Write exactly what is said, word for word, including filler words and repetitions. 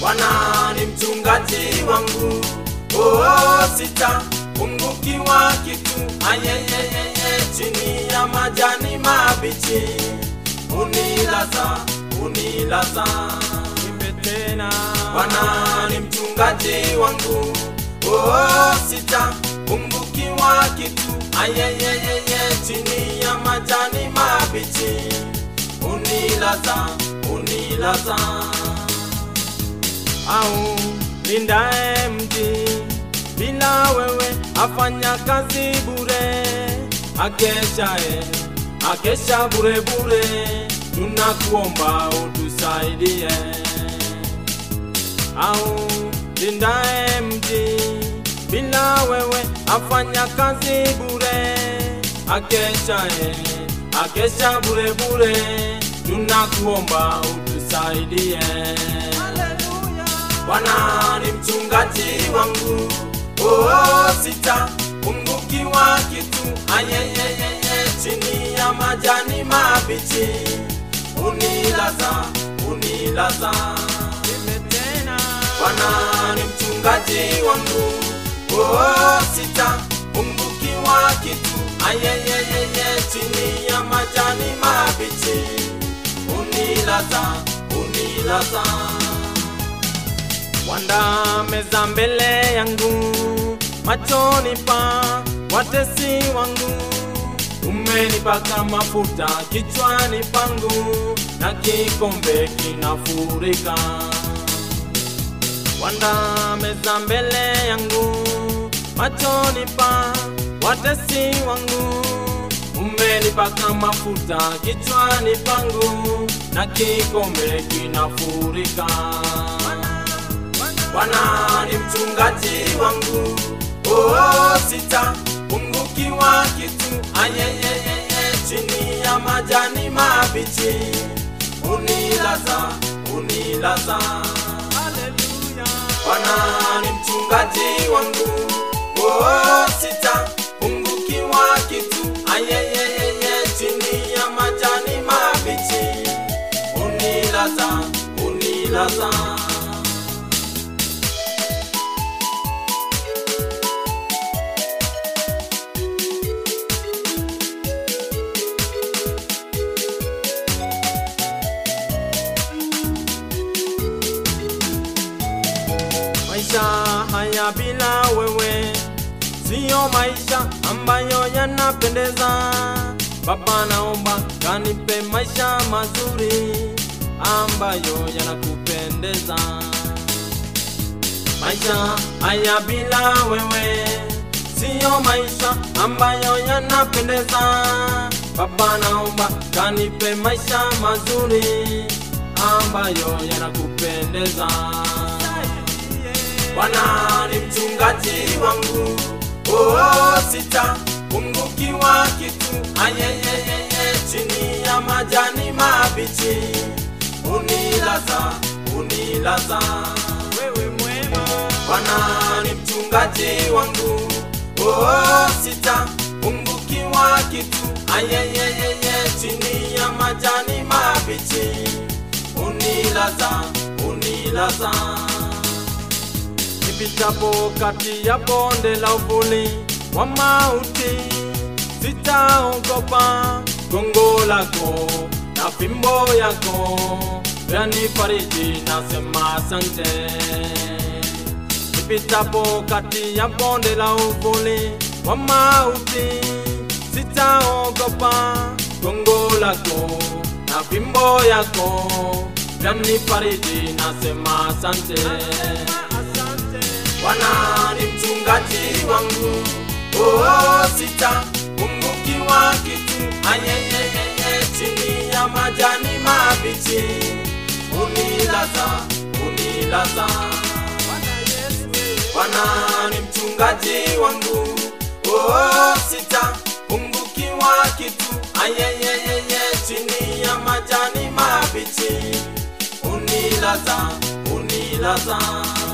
Bwana ni mchungaji wangu, oh sitapungukiwa kitu. Ayeyeyeye, chini ya majani mabichi unilaza, unilaza. Imbe tena. Bwana ni mchungaji wangu, oh sitapungukiwa kitu. Ayeyeyeye, chini ya majani mabichi unilaza, unilaza. Au lindae mji bila wewe afanya kazi bure, akeshae akesha bure bure. Tunakuomba utusaidie. Au lindae mji bila wewe afanya kazi bure, akeshae akesha bure bure. Tunakuomba utusaidie. Bwana ni mchungaji wangu, oh sitapungukiwa kitu. Ayeyeyeye, chini ya majani mabichi unilaza, unilaza. Bwana ni mchungaji wangu, oh sitapungukiwa kitu. Ayeyeyeye, chini ya majani mabichi unilaza, unilaza. Wanda meza mbele yangu, machoni pa watesi wangu. Umenipaka mafuta kichwani pangu, na kikombe kinafurika. Wanda meza mbele yangu, machoni pa watesi wangu. Umenipaka mafuta kichwani pangu, na kikombe kinafurika. Bwana ni mchungaji wangu, oh sitapungukiwa kitu. Ayeyeyeye, chini ya majani mabichi unilaza, unilaza. Bwana ni mchungaji wangu, oh sitapungukiwa kitu. Ayeyeyeye, chini ya majani mabichi unilaza, unilaza. Maisha haya bila wewe sio maisha ambayo yanapendeza. Baba, naomba kanipe maisha mazuri ambayo yanakupendeza. Maisha haya bila wewe sio maisha ambayo yanapendeza. Baba, naomba kanipe maisha mazuri ambayo yanakupendeza. Bwana ni mchungaji wangu, oh sitapungukiwa kitu. Ayeyeyeye, chini ya majani mabichi unilaza, unilaza. Wewe mwema. Bwana ni mchungaji wangu, oh sitapungukiwa kitu. Ayeyeyeye, chini ya majani mabichi unilaza, unilaza. Nipitapo kati ya bonde la uvuli wa mauti, sitaogopa. Gongo lako na fimbo yako yanifariji, nasema asante. Nipitapo kati ya bonde la uvuli wa mauti, sitaogopa. Gongo lako na fimbo yako yanifariji, nasema asante. Bwana ni mchungaji wangu, oh sitapungukiwa kitu. Ayeyeyeye, chini ya majani mabichi unilaza, unilaza. Bwana ni mchungaji wangu, oh sitapungukiwa kitu. Ayeyeyeye, chini ya majani mabichi unilaza, unilaza.